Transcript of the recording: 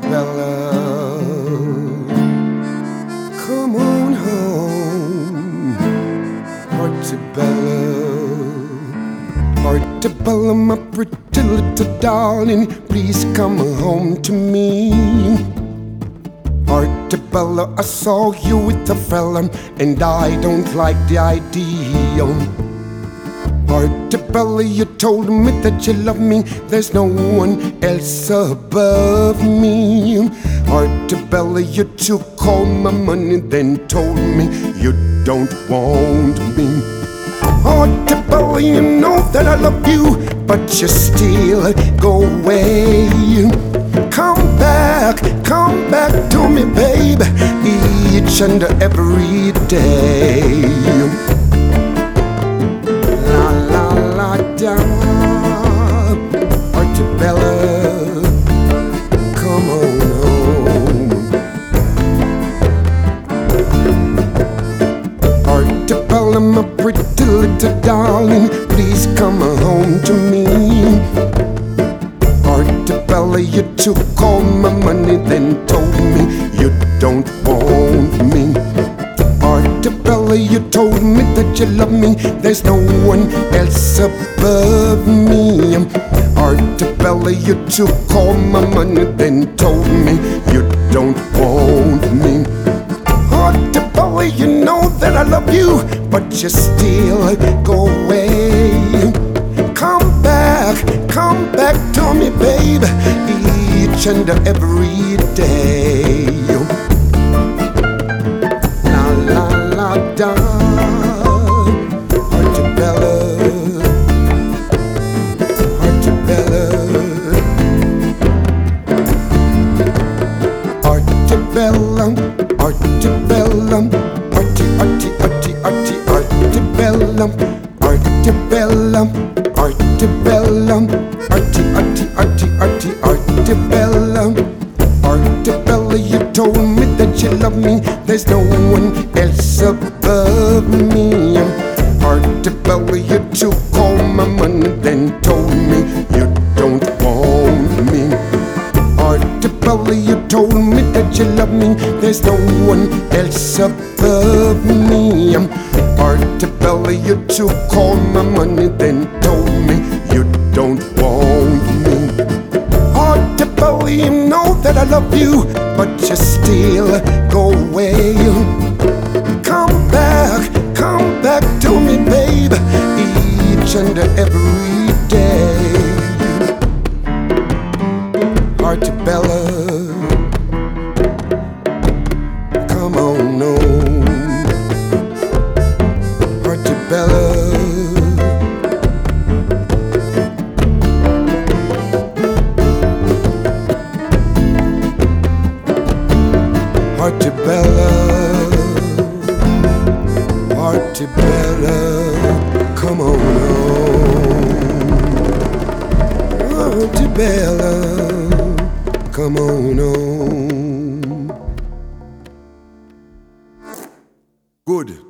Artibella, come on home. Artibella, Artibella, my pretty little darling, please come home to me. Artibella, I saw you with a fella, and I don't like the idea. Artibella, you told me that you love me, there's no one else above me. Artibella, you took all my money, then told me you don't want me. Artibella, you know that I love you, but you still go away. Come back to me, babe, each and every day. La la la da, Artibella, come on home. Artibella, my pretty little darling, please come home to me. Artibella, you took all my money, then told me you don't want me. Artibella, you told me that you love me, there's no one else above me. Artibella, you took all my money, then told me you don't want me. Artibella, you know that I love you, but you still go away. Come back to me, babe, each and every day. La la la da, Artibella, Artibella, Artibella, Artibella, Artibella, Artibella, Artibella, Artibella, Artibella, you told me that you love me, there's no one else above me. Artibella, you took all my money, then told me you don't want me. Artibella, you told me that you love me, there's no one else above me. Artibella, you took all my money, then told me you don't want me. Artibella, you know that I love you, but you still go away. Come back to me, babe, each and every day. Artibella, come on home. Artibella, Artibella, Artibella, come on home. Artibella, come on home. Good.